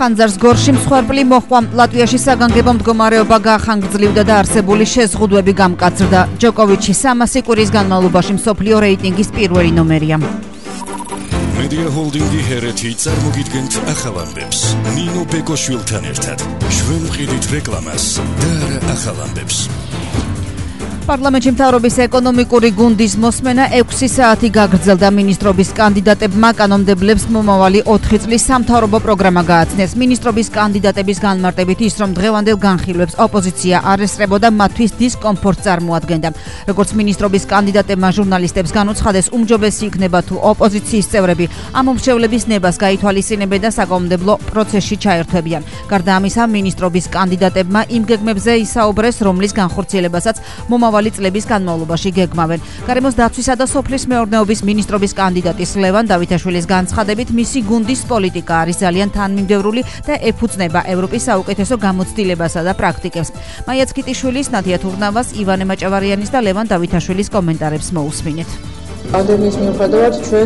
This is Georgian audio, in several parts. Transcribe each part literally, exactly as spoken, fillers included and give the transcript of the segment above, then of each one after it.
ხანძარს გორში მსხვერპლი მოჰყვა. ლატვიაში საგანგებო მდგომარეობა გაახანგრძლივდა და არსებული შეზღუდვები გამკაცრდა. ჯოკოვიჩი სამასი კვირის განმავლობაში მსოფლიო რეიტინგის პირველი ნომერია. Media Holding-ი ჰერეთი წარმოგიდგენთ ახალ ამბებს. ნინო ბეკოშვილთან ერთად ჩვენ ვყიდით რეკლამას და არა ახალ ამბებს. პარლამენტში მთავრობის ეკონომიკური გუნდის მოსმენა ექვსი საათი გაგრძელდა. მინისტრობის კანდიდატებმა კანონმდებლებს მომავალი ოთხი წლის სამთავრობო პროგრამა გააცნეს. მინისტრობის კანდიდატების განმარტებით ის, რომ დღევანდელ განხილვებს ოპოზიცია არ ესწრებოდა, მათთვის დისკომფორტს წარმოადგენდა. როგორც მინისტრობის კანდიდატებმა ჟურნალისტებს განუცხადეს, უმჯობესი იქნება თუ ოპოზიციის წევრები ამ მომრჩევლების ნებას გაითვალისწინებენ და საკანონმდებლო პროცესში ჩაერთვებიან. გარდა ამისა, მინისტრობის კანდიდატებმა იმ გეგმებზე ისაუბრეს, რომლის განხორციელებასაც მომავალი წლების განმავლობაში გეგმავენ. გარემოს დაცვისა და სოფლის მეურნეობის მინისტრობის კანდიდატის ლევან დავითაშვილის განცხადებით, მისი გუნდის პოლიტიკა არის ძალიან თანმიმდევრული და ეფუძნება ევროპის საუკეთესო გამოცდილებასა და პრაქტიკებს. მაია ცკიტიშვილის, ნადია თურნავას, ივანე მაჭავარიანის და ლევან დავითაშვილის კომენტარებს მოусმინეთ. პანდემიის მიუხედავად ჩვენ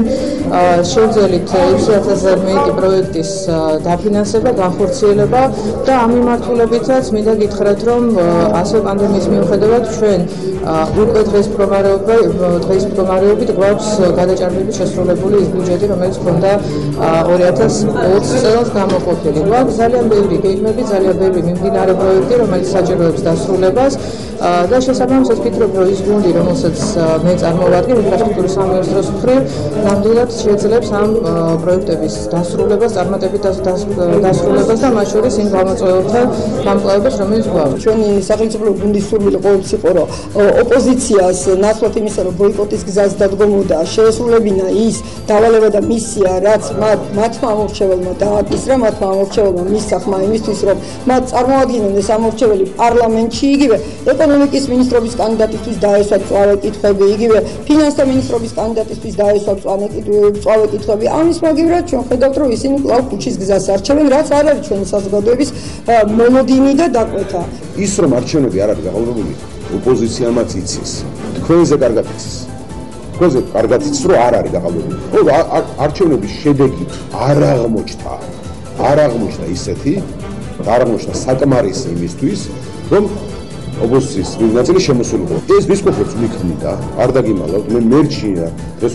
შევძელით ექვსი ათასზე მეტი პროექტის დაფინანსება, განხორციელება და ამ მიმართულებითაც მინდა გითხრათ, რომ ასე პანდემიის მიუხედავად ჩვენ უკვე დღეს მდგომარეობა დღეს მდგომარეობით გვაქვს გადაჭარბებით შესრულებული ის ბიუჯეტი, რომელიც ჰქონდა ორი ათას ოცი წელს გამოყოფილი. გვაქვს ძალიან ბევრი გეგმები, ძალიან ბევრი მიმდინარე პროექტი, რომელიც საჭიროებს დასრულებას და შესაბამისად ვფიქრობ, რომ ის გუნდი, რომელსაც მე წარმოვადგენ, ინფრასტრუქტურის სამინისტროს მხრივ, ნამდვილად შეძლებს ამ პროექტების დასრულებას, წარმატებით დასრულებას და მათ შორის იმ გამოწვევებთან გამკლავებას, რომელიც გვაქვს. ჩვენი სახელმწიფო გუნდის სურვილი ყოველთვის იყო, რომ ოპოზიციას ნაცვლად იმისა, რომ ბოიკოტის გზას დადგომოდა, შეესრულებინა ის დავალება და მისია, რაც მათმა ამორჩეველმა დააკისრა, მათმა ამორჩეველმა მისცა ხმა იმისთვის, რომ მათ წარმოადგინონ ეს ამორჩეველი პარლამენტში, იგივე ეკონომიკის მინისტრობის კანდიდატისთვის დაესვა მწვავე კითხვები, იგივე ფინანსთა მინისტრობის კანდიდატისთვის დაესვა მწვავე კითხვები. ამის მაგივრად ჩვენ ხედავთ, რომ ისინი კვლავ ქუჩის გზას არჩევენ, რაც არ არის ჩვენი საზოგადოების მოლოდინი და დაკვეთა. ის რომ არჩევნები არ არის გაყალბებული, ოპოზიციამაც იცის. თქვენზე კარგად იცის. თქვენზე კარგად იცის, რომ არ არის გაყალბებული. ხო, არჩევნების შედეგი არ აღმოჩნდა. არ აღმოჩნდა ისეთი, არ აღმოჩნდა საკმარისი იმისთვის, რომ ოპოზიციის ნაწილი შემოსულიყო. ეს დისკომფორტს მიქმნიდა, არ დაგიმალავთ, მე მერჩია, ეს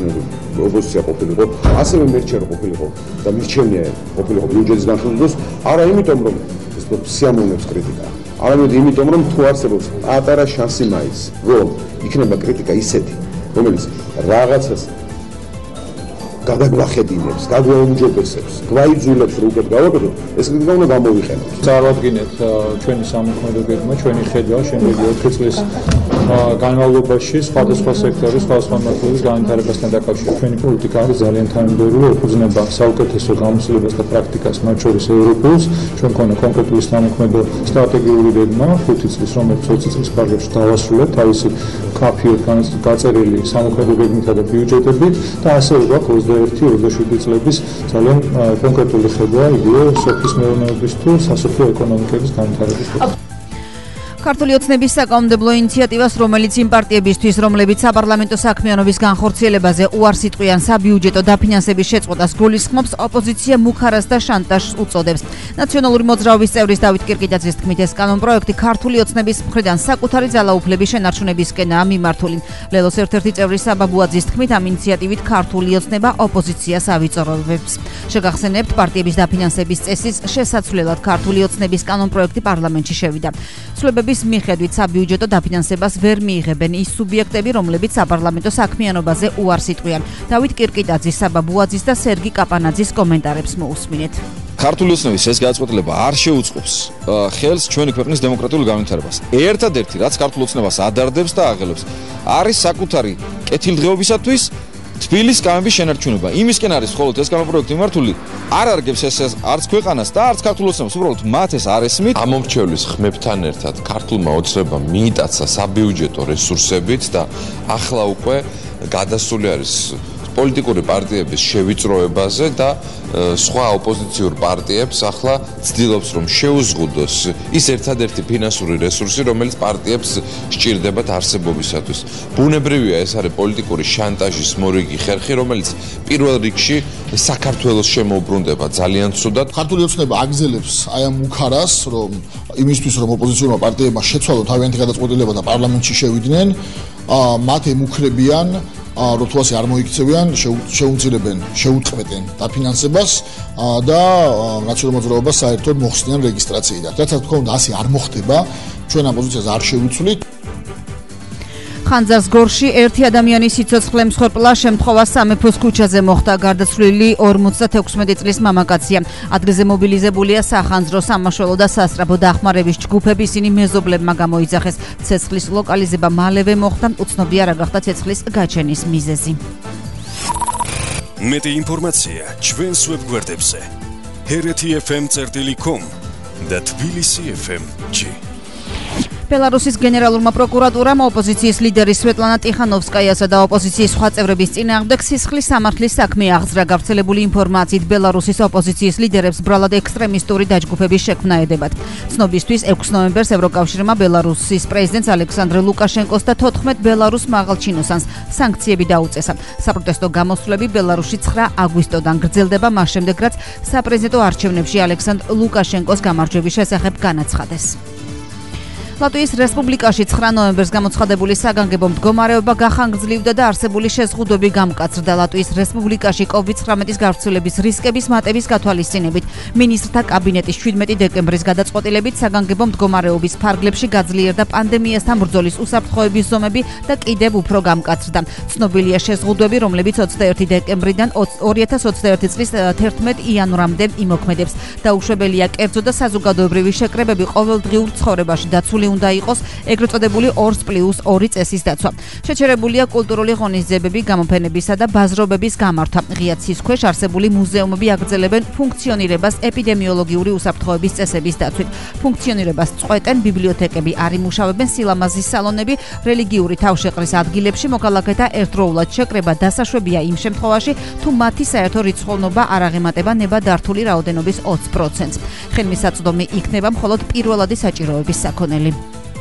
ოპოზიცია ყოფილიყო, ასევე მერჩია ყოფილიყო და მირჩევნია ყოფილიყო ბიუჯეტის განხილვის, არა იმიტომ, რომ ეს სიამოვნებს კრიტიკა, არამედ იმიტომ, რომ თუ არსებობს პატარა შანსი მაინც, რომ იქნება კრიტიკა ისეთი, რომელიც რაღაცას გადაგვახედინებს, გადაუმჯობესებს, გვაიძულებს, რომ უკეთ გავაკეთოთ, ეს კრიტიკა უნდა გამოვიყენოთ. წარვადგინეთ ჩვენი სამოქმედო გეგმა, ჩვენი ხედვა შემდეგი ოთხი წლის განმავლობაში სხვადასხვა სექტორის, სხვადასხვა მმართველობის განვითარებასთან დაკავშირებით. ჩვენი პოლიტიკა არის ძალიან თანმიმდევრული, ეფუძნება საუკეთესო გამოცდილებას და პრაქტიკას, მათ შორის ევროპულს. ჩვენ მქონდა კონკრეტული სამოქმედო სტრატეგიული გეგმა, ხუთი წლის, რომელიც ოცი წლის პარალელში დავასრულეთ, თავისი კაფიოდ გაწერილი სამოქმედო გეგმითა და ბიუჯეტებით და ასევე გვაქვს ოცდაერთი ოცდაშვიდი წლების ძალიან კონკრეტული ხედვა, იგივე სოფლის მეურნეობის თუ სასოფლო ეკონომიკების განვითარების. ქართული ოცნების საკანონმდებლო ინიციატივას, რომელიც იმ პარტიებისთვის, რომლებიც საპარლამენტო საქმიანობის განხორციელებაზე უარს იტყვიან საბიუჯეტო დაფინანსების შეწყვეტას გულისხმობს, ოპოზიცია მუხარას და შანტაჟს უწოდებს. ნაციონალური მოძრაობის წევრის დავით კირკიტაძის თქმით, ეს კანონპროექტი ქართული ოცნების მხრიდან საკუთარი ძალაუფლების შენარჩუნებისკენაა მიმართული. ლელოს ერთ-ერთი წევრი საბა ბუაძის თქმით, ამ ინიციატივით ქართული ოცნება ოპოზიციას ავიწროვებს. შეგახსენებთ, პარტიების დაფინანსების წესის შესაცვლელად ქართული ოცნების კანონპროექტი პარლამენტში შევიდა. ცვლილებების მიხედვით საბიუჯეტო დაფინანსებას ვერ მიიღებენ ის სუბიექტები, რომლებიც საპარლამენტო საქმიანობაზე უარს იტყვიან. დავით კირკიტაძის, საბა ბუაძის და სერგი კაპანაძის კომენტარებს მოусმინეთ. ქართული ოცნების ეს გადაწყვეტილება არ შეუწყობს ხელს ჩვენი ქვეყნის დემოკრატიულ განვითარებას. ერთადერთი, რაც ქართულ ოცნებას ადარდებს და აღელვებს, არის საკუთარი კეთილდღეობისათვის თბილის კამების შენარჩუნება. იმისკენ არის მხოლოდ ეს კანონპროექტი მიმართული, არ არგებს ეს არც ქვეყანას და არც ქართულ ოცნებას, უბრალოდ მათ ეს არ ესმით. ამომრჩევლის ხმებთან ერთად ქართულმა ოცნებამ მიიტაცა საბიუჯეტო რესურსებით და ახლა უკვე გადასული არის პოლიტიკური პარტიების შევიწროებაზე და სხვა ოპოზიციურ პარტიებს ახლა ცდილობს რომ შეუზღუდოს ის ერთადერთი ფინანსური რესურსი, რომელიც პარტიებს სჭირდებათ არსებობისათვის. ბუნებრივია ეს არის პოლიტიკური შანტაჟის მორიგი ხერხი, რომელიც პირველ რიგში საქართველოს შემოუბრუნდება ძალიან ცუდად. ქართული ოცნება აგზელებს აი ამ უქარას, რომ იმისთვის რომ ოპოზიციურმა პარტიებმა შეცვალონ თავიანთი გადაწყვეტილება და პარლამენტში შევიდნენ, მათ ემუქრებიან რომ თუ ასე არ მოიქცევიან, შეუძლებენ, შეუწყვეტენ დაფინანსებას და ნაციონალურ მოძრაობას საერთოდ მოხსნიან რეგისტრაციიდან. რაც თქმა უნდა ასე არ მოხდება, ჩვენ ამ პოზიციაზე არ შევიცვლით. ხანძარს გორში ერთი ადამიანის სიცოცხლე მსხვერპლა შემთხვევა სამეფოს ქუჩაზე მოხდა. გარდაცვლილი ორმოცდათექვსმეტი წლის მამაკაცია. ადგილზე მობილიზებულია სახანძრო, სამაშველო და სასწრაფო დახმარების ჯგუფები. ისინი მეზობლებმა გამოიძახეს. ცეცხლის ლოკალიზება მალევე მოხდა. უცნობია რა გახდა ცეცხლის გაჩენის მიზეზი. მეტი ინფორმაცია ჩვენს ვებგვერდებზე ჰერეთი ეფ ემ წერტილი კომ და თბილისი ეფ ემ ჯი. ბელარუსის გენერალურმა პროკურატურამ ოპოზიციის ლიდერი სვეტლანა ტიხანოვსკაიასა და ოპოზიციის სხვა წევრების წინააღმდეგ სისხლის სამართლის საქმე აღძრა. გავრცელებული ინფორმაციით ბელარუსის ოპოზიციის ლიდერებს ბრალად ექსტრემისტური დაჯგუფების შექმნა ედებათ. ცნობისთვის ექვსი ნოემბერს ევროკავშირმა ბელარუსის პრეზიდენტს ალექსანდრე ლუკაშენკოს და თოთხმეტ ბელარუს მაღალჩინოსანს სანქციები დაუწესა. საპროტესტო გამოსვლები ბელარუსში ცხრა აგვისტოდან გრძელდება, მას შემდეგ რაც საპრეზიდენტო არჩევნებში ალექსანდრ ლუკაშენკოს გამარჯვების შესახებ განაცხადეს. ლატვიის რესპუბლიკაში ცხრა ნოემბერს გამოცხადებული საგანგებო მდგომარეობა გახანგრძლივდა და არსებული შეზღუდვები გამკაცრდა. ლატვიის რესპუბლიკაში კოვიდ ცხრამეტის გავრცელების რისკების მატების გათვალისწინებით მინისტრთა კაბინეტის შვიდმეტი დეკემბრის გადაწყვეტილებით საგანგებო მდგომარეობის ფარგლებში გაძლიერდა პანდემიასთან ბრძოლის უსაფრთხოების ზომები და კიდევ უფრო გამკაცრდა. ცნობილია შეზღუდვები, რომლებიც ოცდაერთი დეკემბრიდან ორი ათას ოცდაერთი წლის თერთმეტ იანვრამდე იმოქმედებს. დაუშვებელია კერძო და საზოგადოებრივი შეკრებები ყოველდღიურ ცხოვრებაში დაცული უნდა იყოს ეგრეთ წოდებული ორ პლუს ორი წესის დაცვა. შეჩერებულია კულტურული ღონისძიებები, გამოფენებისა და ბაზრობების გამართა. ღია ცის ქვეშ არსებული მუზეუმები აგრძელებენ ფუნქციონირებას ეპიდემიოლოგიური უსაფრთხოების წესების დაცვით. ფუნქციონირებას წყვეტენ ბიბლიოთეკები, არ იმუშავებენ სილამაზის სალონები, რელიგიური თავშეყრის ადგილებში მოქალაქეთა ერთდროულად შეკრება დასაშვებია იმ შემთხვევაში, თუ მათი საერთო რიცხოვნობა არ აღემატება ნებადართული რაოდენობის ოცი პროცენტს. ხელმისაწვდომი იქნება მხოლოდ პირველადი საჭიროების საქონელი.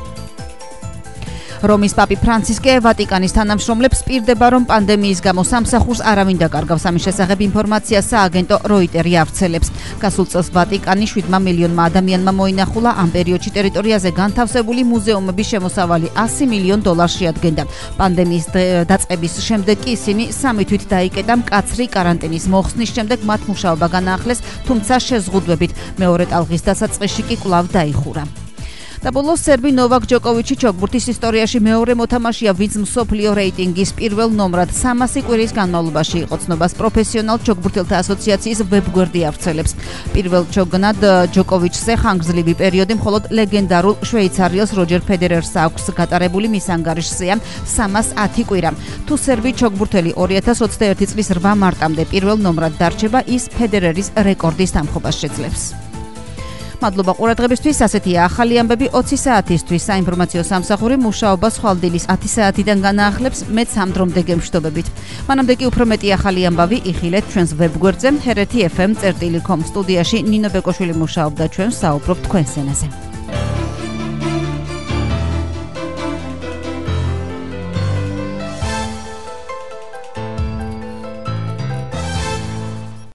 რომის პაპი ფრანცისკე ვატიკანის თანამშრომლებს პირდება, რომ პანდემიის გამო სამსახურს არავინ დაკარგავს. ამის შესახებ ინფორმაციას სააგენტო როიტერი ავრცელებს. გასულ წელს ვატიკანი შვიდმა მილიონმა ადამიანმა მოინახულა. ამ პერიოდში ტერიტორიაზე განთავსებული მუზეუმების შემოსავალი ასი მილიონ დოლარს შეადგენდა. პანდემიის დაწყების შემდეგ კი ისინი სამი თვით დაიკეტა მკაცრი კარანტინის მოხსნის შემდეგ მათ მუშაობა განაახლეს, თუმცა შეზღუდვებით. მეორე ტალღის დასაწყისში კი კვლავ დაიხურა. და ბოლოს სერბი ნოვაკ ჯოკოვიჩი ჩოგბურთის ისტორიაში მეორე მოთამაშეა, ვინც მსოფლიო რეიტინგის პირველ ნომრად სამასი კვირის განმავლობაში იყო. ცნობას პროფესიონალ ჩოგბურთელთა ასოციაციის ვებგვერდი ავრცელებს. პირველ ჩოგნად ჯოკოვიჩზე ხანგრძლივი პერიოდი მხოლოდ ლეგენდარულ შვეიცარიელს როჯერ ფედერერს აქვს გატარებული, მის ანგარიშზეა სამას ათი კვირა. თუ სერბი ჩოგბურთელი ორი ათას ოცდაერთი წლის რვა მარტამდე პირველ ნომრად დარჩება, ის ფედერერის რეკორდის დამხობას შეძლებს. მადლობა ყურადღებისთვის. ასეთია ახალი ამბები ოცი საათისთვის. საინფორმაციო სამსახური მუშაობას ხვალდილის ათი საათიდან განაახლებს. მეც ამ დრომდე გემშვიდობებით. მანამდე კი უფრო მეტი ახალი ამბავი იხილეთ ჩვენს ვებგვერდზე ჰერეთი ეფ ემ წერტილი კომ. სტუდიაში ნინო ბეკოშვილი მუშაობდა, ჩვენ საუბრობთ თქვენს ენაზე.